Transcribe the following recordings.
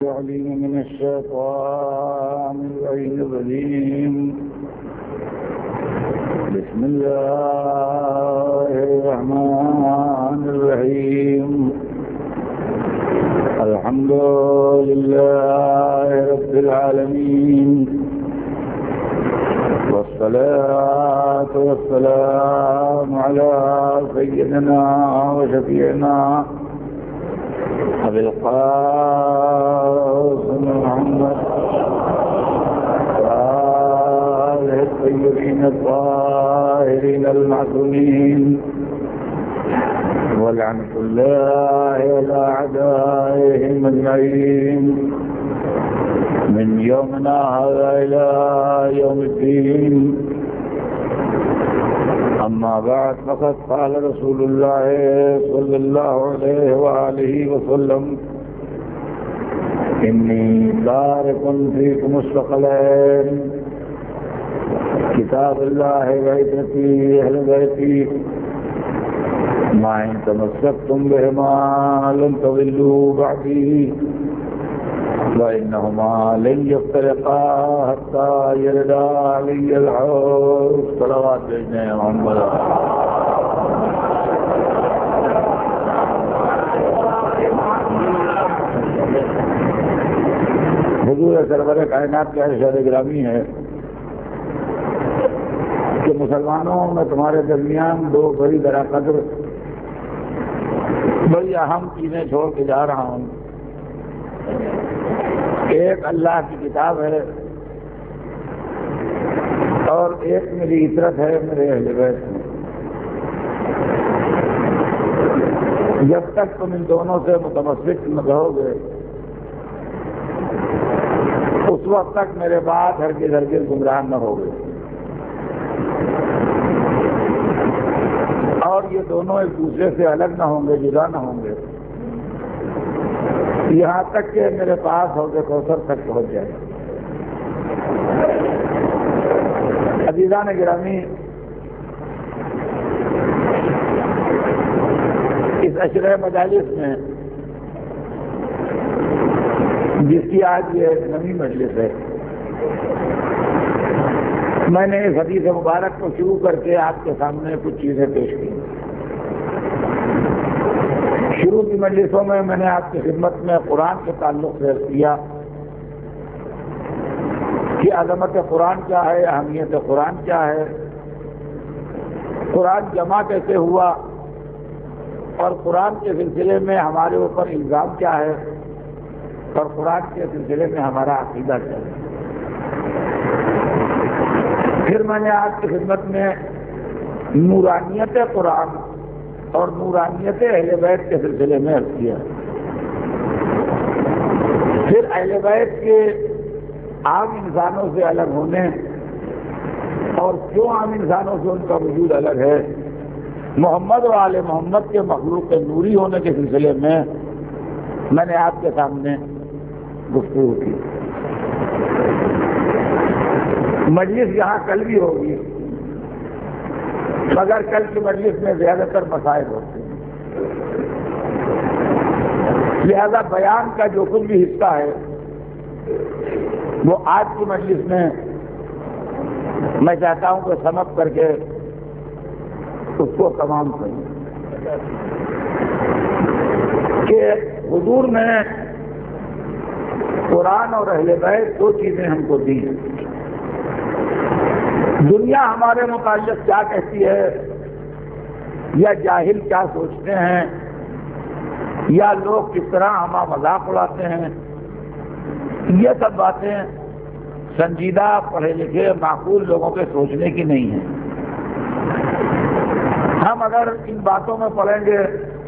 العليم من الشيطان الرجيم. بسم الله الرحمن الرحيم. الحمد لله رب العالمين، والصلاة والسلام على سيدنا وشفيعنا أبي القاسم محمد وآله الطيبين الطاهرين المعصومين، ولعنة الله على أعدائهم أجمعين من يومنا هذا إلى يوم الدين. أما بعد، فقد قال رسول الله صلى الله عليه وآله وسلم: إني تارك فيكم الثقلين، كتاب الله وعترتي أهل بيتي، ما إن تمسكتم بهما لن تضلوا بعدي، وإنهما لن يفترقا حتى يردا علي الحوض. صلوات بھیجنے محمد. حضور سرور کائنات کا ارشاد گرامی ہے کہ مسلمانوں میں تمہارے درمیان دو بڑی درا قدر بڑی اہم چیزیں چھوڑ کے جا رہا ہوں. ایک اللہ کی کتاب ہے اور ایک میری عطرت ہے، میرے اہل بیت ہے. جب تک تم ان دونوں سے متمسک نہ رہو گے، اس وقت تک میرے بعد ہرگز گمراہ نہ ہوگے. اور یہ دونوں ایک دوسرے سے الگ نہ ہوں گے، جدا نہ ہوں گے، یہاں تک کہ میرے پاس حوض کوثر تک پہنچ جائے. عزیزان گرامی، اس عشرہ مجالس میں جس کی آج یہ نئی مجلس ہے، میں نے اس حدیث مبارک کو شروع کر کے آپ کے سامنے کچھ چیزیں پیش کی. شروع کی مجلسوں میں نے آپ کی خدمت میں قرآن کے تعلق سے کیا کہ عظمت قرآن کیا ہے، اہمیت قرآن کیا ہے، قرآن جمع کیسے ہوا، اور قرآن کے سلسلے میں ہمارے اوپر الزام کیا ہے، اور قرآن کے سلسلے میں ہمارا عقیدہ کیا ہے. پھر میں نے آپ کی خدمت میں نورانیت قرآن اور نورانیت اہل بیت کے سلسلے میں عرض کیا. پھر اہل بیت کے عام انسانوں سے الگ ہونے اور کیوں عام انسانوں سے ان کا وجود الگ ہے، محمد و آل محمد کے مخلوق نوری ہونے کے سلسلے میں نے آپ کے سامنے گفتگو کی. مجلس یہاں کل بھی ہوگی، مگر کل کی مجلس میں زیادہ تر مسائل ہوتے ہیں، لہذا بیان کا جو کچھ بھی حصہ ہے وہ آج کی مجلس میں میں چاہتا ہوں کہ سم اپ کر کے اس کو تمام کروں. کہ حضور نے قرآن اور اہل بیت دو چیزیں ہم کو دی ہیں. دنیا ہمارے متعلق کیا کہتی ہے، یا جاہل کیا سوچتے ہیں، یا لوگ کس طرح ہمارا مذاق اڑاتے ہیں، یہ سب باتیں سنجیدہ پڑھے لکھے معقول لوگوں کے سوچنے کی نہیں ہیں. ہم اگر ان باتوں میں پڑیں گے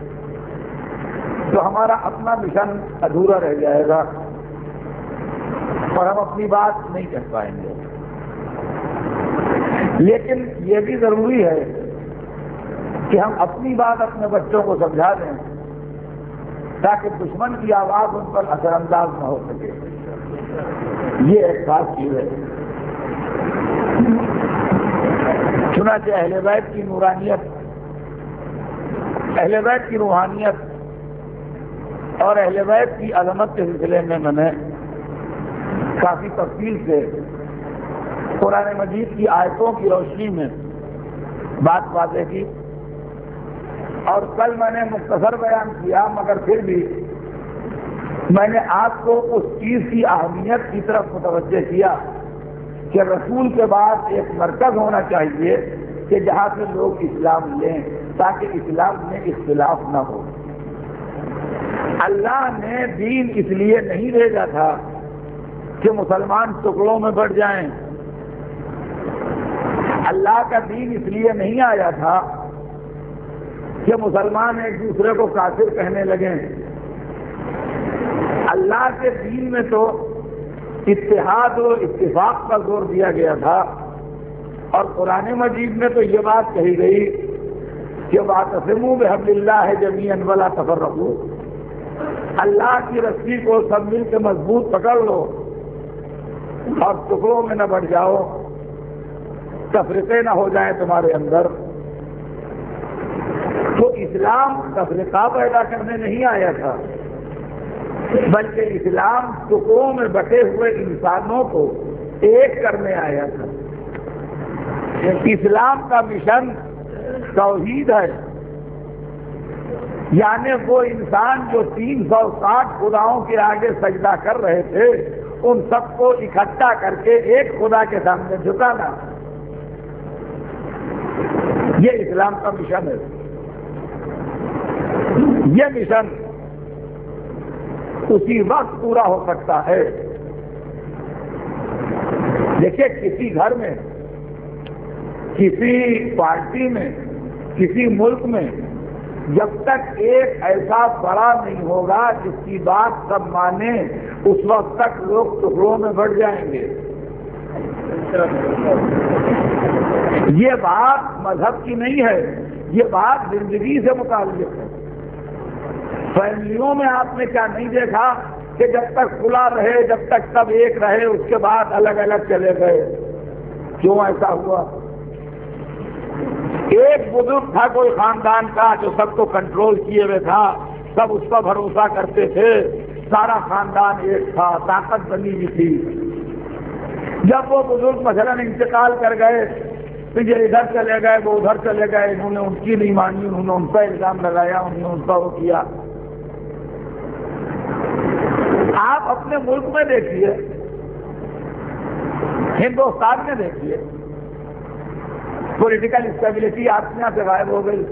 تو ہمارا اپنا مشن ادھورا رہ جائے گا اور ہم اپنی بات نہیں کہہ پائیں گے. لیکن یہ بھی ضروری ہے کہ ہم اپنی بات اپنے بچوں کو سمجھا دیں تاکہ دشمن کی آواز ان پر اثر انداز نہ ہو سکے. یہ ایک خاص چیز ہے. چنانچہ اہل بیت کی نورانیت، اہل بیت کی روحانیت، اور اہل بیت کی عظمت کے سلسلے میں میں نے کافی تفصیل سے قرآن مجید کی آیتوں کی روشنی میں بات واضح کی، اور کل میں نے مختصر بیان کیا، مگر پھر بھی میں نے آپ کو اس چیز کی اہمیت کی طرف متوجہ کیا کہ رسول کے بعد ایک مرکز ہونا چاہیے کہ جہاں سے لوگ اسلام لیں، تاکہ اسلام میں اختلاف نہ ہو۔ اللہ نے دین اس لیے نہیں بھیجا تھا کہ مسلمان ٹکڑوں میں بٹ جائیں، اللہ کا دین اس لیے نہیں آیا تھا کہ مسلمان ایک دوسرے کو کافر کہنے لگیں۔ اللہ کے دین میں تو اتحاد و اتفاق پر زور دیا گیا تھا، اور قرآن مجید میں تو یہ بات کہی گئی کہ واعتصموا بحبل اللہ جمیعا ولا تفرقوا، اللہ کی رسی کو سب مل کے مضبوط پکڑ لو اور ٹکڑوں میں نہ بٹ جاؤ، تفریقے نہ ہو جائیں تمہارے اندر۔ تو اسلام تفریقہ پیدا کرنے نہیں آیا تھا، بلکہ اسلام ٹکڑوں میں بٹے ہوئے انسانوں کو ایک کرنے آیا تھا۔ اسلام کا مشن توحید ہے، یعنی وہ انسان جو 360 خداؤں کے آگے سجدہ کر رہے تھے، ان سب کو اکٹھا کر کے ایک خدا کے سامنے جھکانا، یہ اسلام کا مشن ہے۔ یہ مشن اسی وقت پورا ہو سکتا ہے، دیکھیے کسی گھر میں، کسی پارٹی میں، کسی ملک میں جب تک ایک ایسا بڑا نہیں ہوگا جس کی بات سب مانے، اس وقت تک لوگ ٹکڑوں میں بٹ جائیں گے۔ یہ بات مذہب کی نہیں ہے، یہ بات زندگی سے متعلق ہے۔ فیملیوں میں آپ نے کیا نہیں دیکھا کہ جب تک کھلا رہے، جب تک سب ایک رہے، اس کے بعد الگ الگ چلے گئے؟ کیوں ایسا ہوا؟ ایک بزرگ تھا کوئی خاندان کا جو سب کو کنٹرول کیے ہوئے تھا، سب اس پر بھروسہ کرتے تھے، سارا خاندان ایک تھا، طاقت بنی ہوئی تھی۔ جب وہ بزرگ مثلا انتقال کر گئے تو یہ ادھر چلے گئے، وہ ادھر چلے گئے، انہوں نے ان کی نہیں مانی، انہوں نے ان پر الزام لگایا، انہوں نے ان پر وہ کیا۔ آپ اپنے ملک میں دیکھیے، ہندوستان میں دیکھیے، پولیٹیکل اسٹیبلٹی آسمان سے غائب ہو گئی۔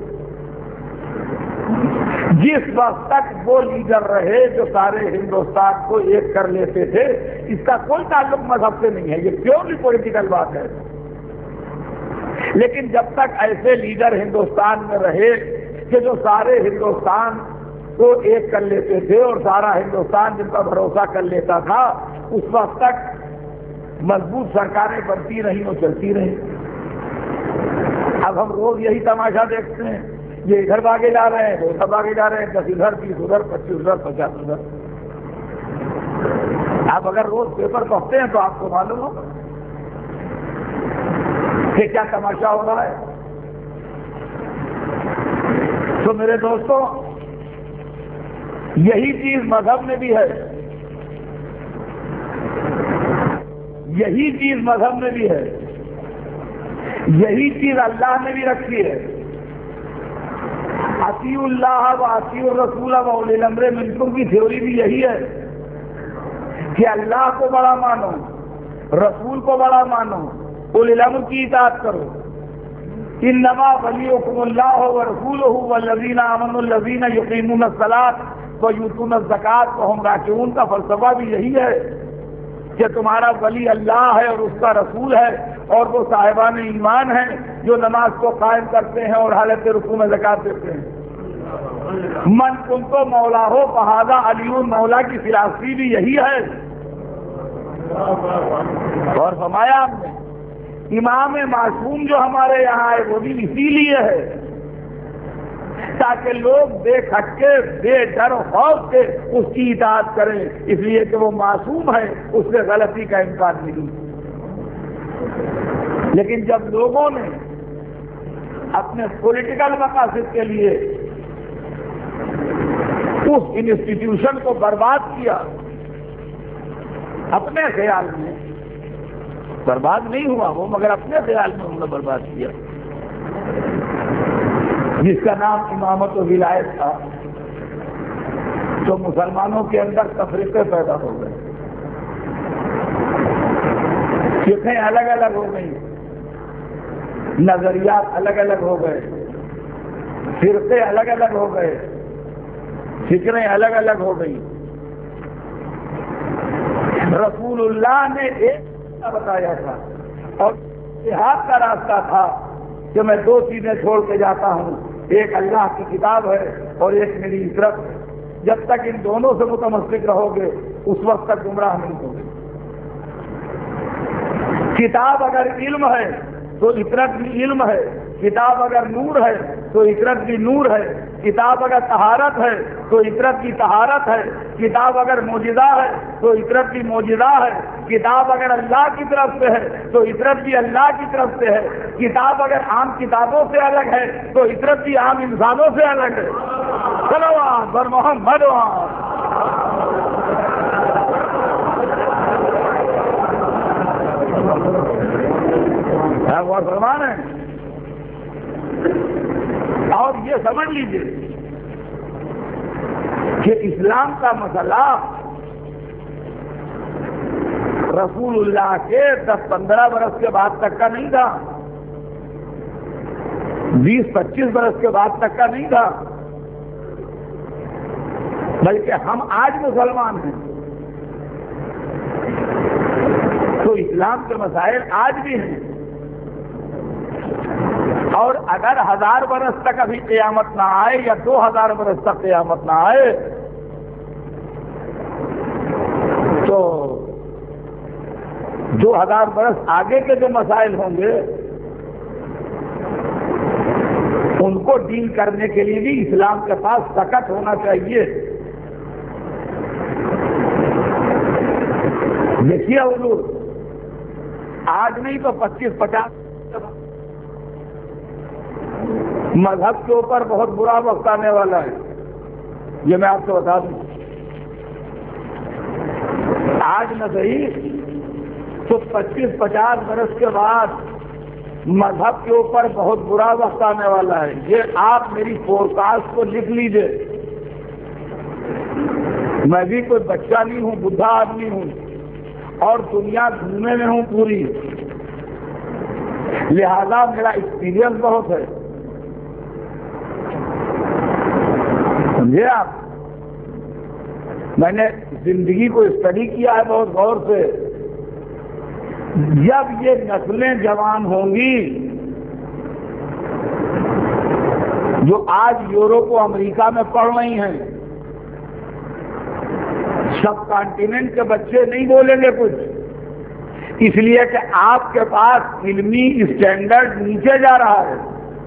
جس وقت تک وہ لیڈر رہے جو سارے ہندوستان کو ایک کر لیتے تھے، اس کا کوئی تعلق مذہب سے نہیں ہے، یہ پیورلی پولیٹیکل بات ہے۔ لیکن جب تک ایسے لیڈر ہندوستان میں رہے کہ جو سارے ہندوستان کو ایک کر لیتے تھے اور سارا ہندوستان جن کا بھروسہ کر لیتا تھا، اس وقت تک مضبوط سرکاریں بنتی رہیں اور چلتی رہیں۔ اب ہم روز یہی تماشا دیکھتے ہیں، یہ ادھر بھاگے جا رہے ہیں، وہ ادھر بھاگے جا رہے ہیں، 10 ادھر، 20 ادھر، 25 ادھر، 50 ادھر۔ آپ اگر روز پیپر پڑھتے ہیں تو آپ کو معلوم ہوگا کہ کیا تماشا ہو رہا ہے۔ تو میرے دوستوں، یہی چیز مذہب میں بھی ہے، یہی چیز مذہب میں بھی ہے، یہی چیز اللہ نے بھی رکھی ہے۔ اطیعوا اللہ و اطیعوا الرسول و اولی الامر منکم کی تھیوری بھی یہی ہے کہ اللہ کو بڑا مانو، رسول کو بڑا مانو، اولی الامر کی اطاعت کرو۔ انما ولیکم اللہ ورسولہ والذین آمنوا الذین یقیمون الصلاۃ ویؤتون الزکاۃ وہم راکعون کا فلسفہ بھی یہی ہے کہ تمہارا ولی اللہ ہے اور اس کا رسول ہے، اور وہ صاحبان ایمان ہیں جو نماز کو قائم کرتے ہیں اور حالت رکوع میں زکات دیتے ہیں۔ من کنت مولا ہو فہذا علی مولا کی فلسفی بھی یہی ہے۔ اور فرمایا ہم نے امام معصوم جو ہمارے یہاں ہے وہ بھی اسی لیے ہے تاکہ لوگ بے کھٹکے بے ڈر خوف سے اس کی اطاعت کریں، اس لیے کہ وہ معصوم ہے، اس سے غلطی کا امکان نہیں۔ لیکن جب لوگوں نے اپنے پولیٹیکل مقاصد کے لیے اس انسٹیٹیوشن کو برباد کیا اپنے خیال میں. برباد نہیں ہوا وہ، مگر اپنے خیال میں انہوں نے برباد کیا، جس کا نام امامت و ولایت تھا. تو مسلمانوں کے اندر تفریقیں پیدا ہو گئے، فقہیں الگ الگ ہو گئی، نظریات الگ الگ ہو گئے، فرقے الگ الگ ہو گئے، فکریں الگ الگ ہو گئی. رسول اللہ نے ایک بتایا تھا اور اتحاد کا راستہ تھا کہ میں دو چیزیں چھوڑ کے جاتا ہوں، ایک اللہ کی کتاب ہے اور ایک میری عشرت ہے. جب تک ان دونوں سے متمسک رہو گے اس وقت تک گمراہ نہیں ہوگے. کتاب اگر علم ہے تو عشرت بھی علم ہے، کتاب اگر نور ہے تو عشرت بھی نور ہے، کتاب اگر طہارت ہے تو عشرت بھی طہارت ہے، کتاب اگر معجزہ ہے تو عشرت بھی معجزہ ہے، کتاب اگر اللہ کی طرف سے ہے تو عشرت بھی اللہ کی طرف سے ہے، کتاب اگر عام کتابوں سے الگ ہے تو عشرت بھی عام انسانوں سے الگ ہے. صلوات بر محمد وہ فرمان ہے. اور یہ سمجھ لیجیے کہ اسلام کا مسئلہ رسول اللہ کے 10-15 برس کے بعد تک کا نہیں تھا، 20-25 برس کے بعد تک کا نہیں تھا، بلکہ ہم آج مسلمان ہیں تو اسلام کے مسائل آج بھی ہیں. اور اگر 1000 برس تک ابھی قیامت نہ آئے یا 2000 برس تک قیامت نہ آئے تو 2000 برس آگے کے جو مسائل ہوں گے ان کو ڈیل کرنے کے لیے بھی اسلام کے پاس طاقت ہونا چاہیے. دیکھیے حضور، آج نہیں تو 25-50 مذہب کے اوپر بہت برا وقت آنے والا ہے. یہ میں آپ کو بتا دوں، آج نہ صحیح تو 25-50 برس کے بعد مذہب کے اوپر بہت برا وقت آنے والا ہے. یہ آپ میری فورکاسٹ کو لکھ لیجئے. میں بھی کوئی بچہ نہیں ہوں، بڈھا آدمی ہوں اور دنیا گھومنے میں ہوں پوری، لہذا میرا ایکسپیرئنس بہت ہے. سمجھے آپ؟ میں نے زندگی کو اسٹڈی کیا ہے بہت غور سے. جب یہ نسلیں جوان ہوں گی جو آج یورپ و امریکہ میں پڑھ رہی ہیں، سب کانٹیننٹ کے بچے نہیں بولیں گے کچھ، اس لیے کہ آپ کے پاس علمی اسٹینڈرڈ نیچے جا رہا ہے.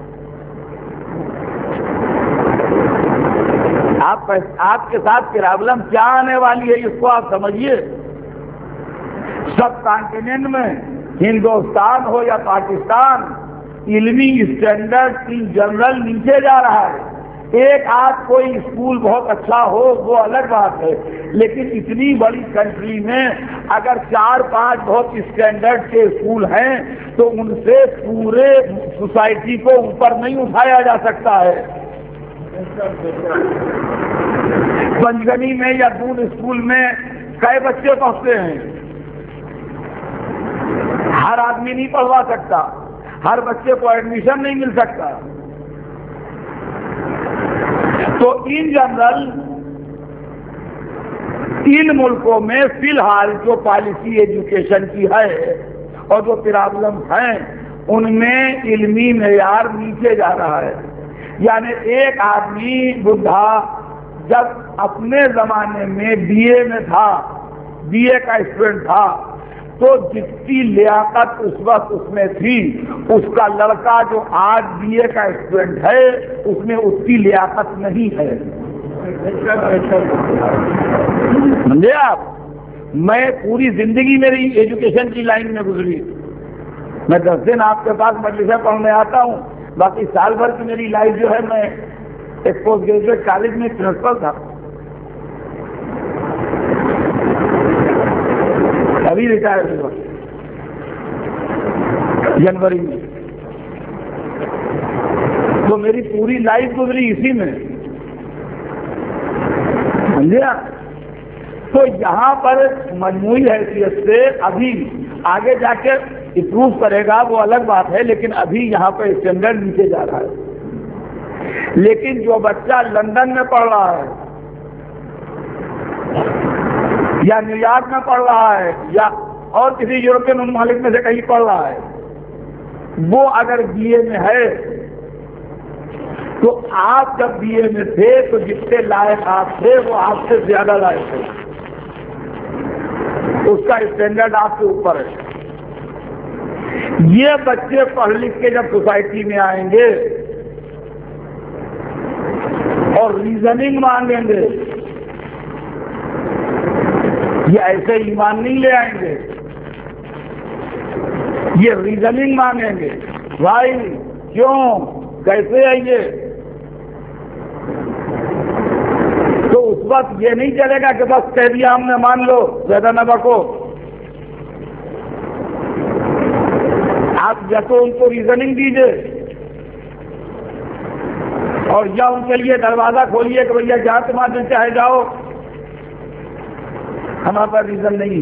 آپ کے ساتھ پرابلم کیا آنے والی ہے اس کو آپ سمجھیے. سب کانٹیننٹ میں ہندوستان ہو یا پاکستان علمی اسٹینڈرڈ ان جنرل نیچے جا رہا ہے. ایک آدھ کوئی اسکول بہت اچھا ہو وہ الگ بات ہے، لیکن اتنی بڑی کنٹری میں اگر 4-5 بہت اسٹینڈرڈ کے اسکول ہیں تو ان سے پورے سوسائٹی کو اوپر نہیں اٹھایا جا سکتا ہے. پنجگنی میں یا دون اسکول میں کئی بچے پڑھتے ہیں؟ ہر آدمی نہیں پڑھوا سکتا، ہر بچے کو ایڈمیشن نہیں مل سکتا. تو ان جنرل ان ملکوں میں فی الحال جو پالیسی ایجوکیشن کی ہے اور جو پرابلم ہیں ان میں علمی معیار نیچے جا رہا ہے. یعنی ایک آدمی بڈھا جب اپنے زمانے میں بی اے میں تھا، بی اے کا اسٹوڈنٹ تھا، تو جتنی لیاقت اس وقت اس میں تھی اس کا لڑکا جو آج بی اے کا اسٹوڈنٹ ہے اس میں اتنی لیاقت نہیں ہے. سمجھے آپ؟ میں پوری زندگی میری ایجوکیشن کی لائن میں گزری. میں 10 دن آپ کے پاس مجلسیں پڑھنے آتا ہوں، باقی سال بھر کی میری لائف جو ہے میں ایک پوسٹ گریجویٹ کالج میں پرنسپل تھا. ابھی ریٹائر ہوا جنوری میں، تو میری پوری لائف گزری اسی میں، سمجھے آپ؟ تو یہاں پر مجموعی حیثیت سے ابھی آگے جا کے امپروو کرے گا وہ الگ بات ہے، لیکن ابھی یہاں پہ اسٹینڈرڈ نیچے جا رہا ہے۔ لیکن جو بچہ لندن میں پڑھ رہا ہے یا نیو یارک میں پڑھ رہا ہے یا اور کسی یورپین ممالک میں سے کہیں پڑھ رہا ہے، وہ اگر بی اے میں ہے تو آپ جب بی اے میں تھے تو جتنے لائق آپ تھے وہ آپ سے زیادہ لائق تھے، اس کا اسٹینڈرڈ آپ سے اوپر ہے۔ یہ بچے پڑھ لکھ کے جب سوسائٹی میں آئیں گے اور ریزننگ مانگیں گے، یہ ایسے ایمان نہیں لے آئیں گے، یہ ریزننگ مانگیں گے، بھائی کیوں، کیسے آئیے؟ تو اس وقت یہ نہیں چلے گا کہ بس کہہ دیا ہم نے مان لو، زیادہ نہ بکو۔ آپ یا تو ان کو ریزننگ دیجیے اور یا ان کے لیے دروازہ کھولیے کہ بھیا جہاں تمہارے چاہے جاؤ، ہمارے پاس ریزن نہیں۔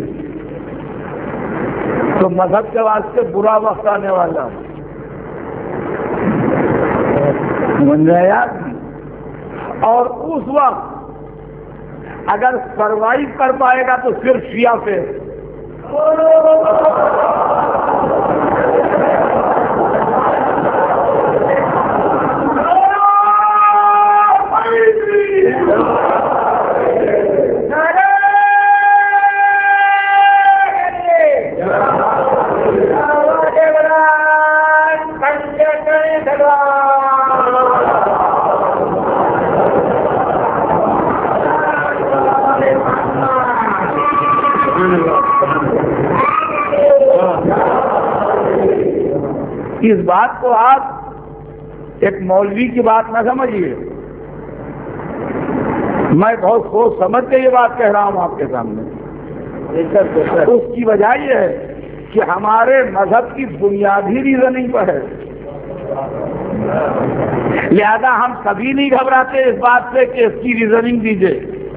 تو مذہب کے واسطے برا وقت آنے والا بن جائے یار، اور اس وقت اگر سروائیو کر پائے گا تو صرف شیعہ سے۔ اس بات کو آپ ایک مولوی کی بات نہ سمجھیے، میں بہت سوچ سمجھ کے یہ بات کہہ رہا ہوں آپ کے سامنے۔ اس کی وجہ یہ ہے کہ ہمارے مذہب کی بنیادی ریزننگ پر ہے، لہذا ہم کبھی نہیں گھبراتے اس بات سے کہ اس کی ریزننگ دیجیے،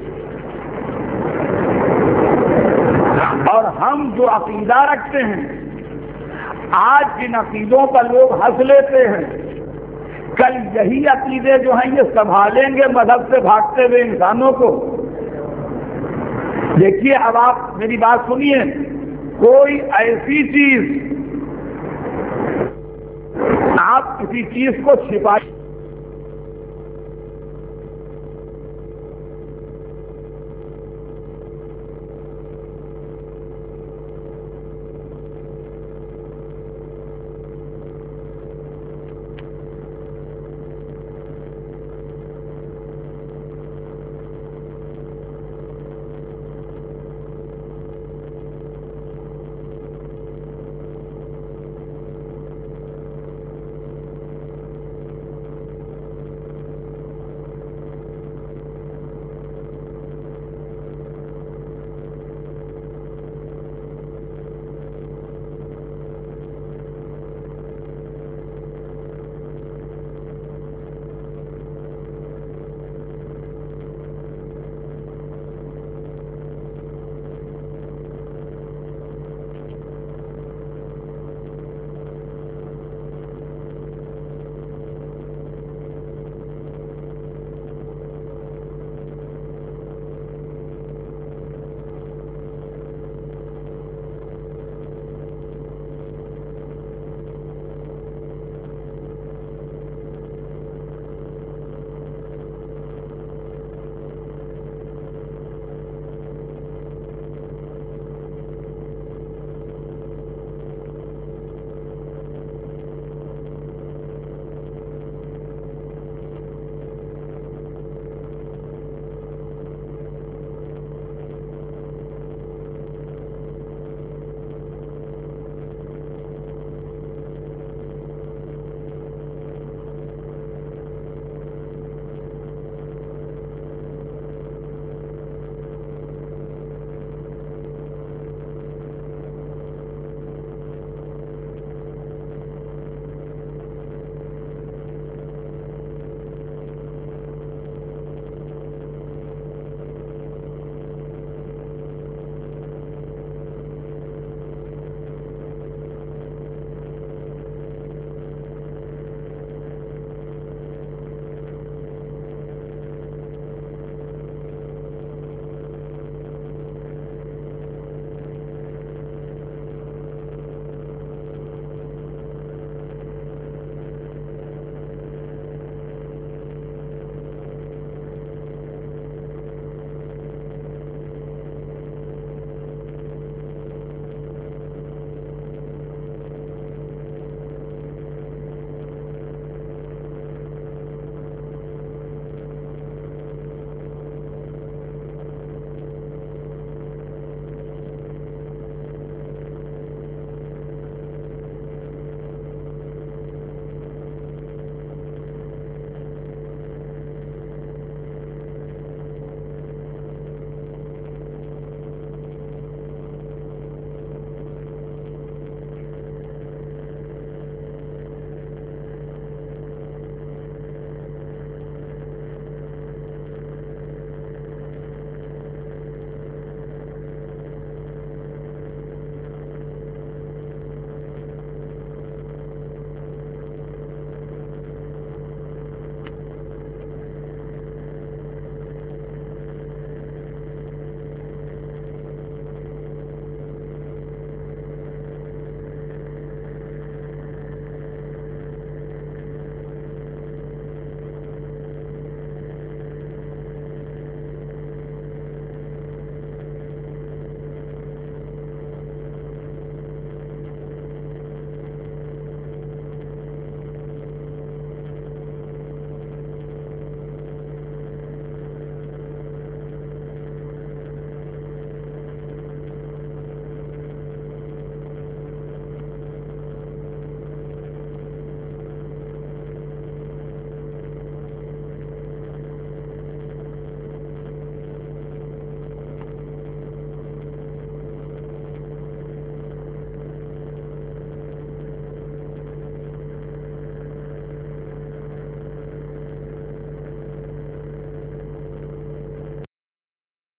اور ہم جو عقیدہ رکھتے ہیں آج جن عقیدوں پر لوگ ہنس لیتے ہیں، کل یہی عقیدے جو ہیں یہ سنبھالیں گے مذہب سے بھاگتے ہوئے انسانوں کو۔ دیکھیے اب آپ میری بات سنیے، کوئی ایسی چیز آپ کسی چیز کو چھپائیں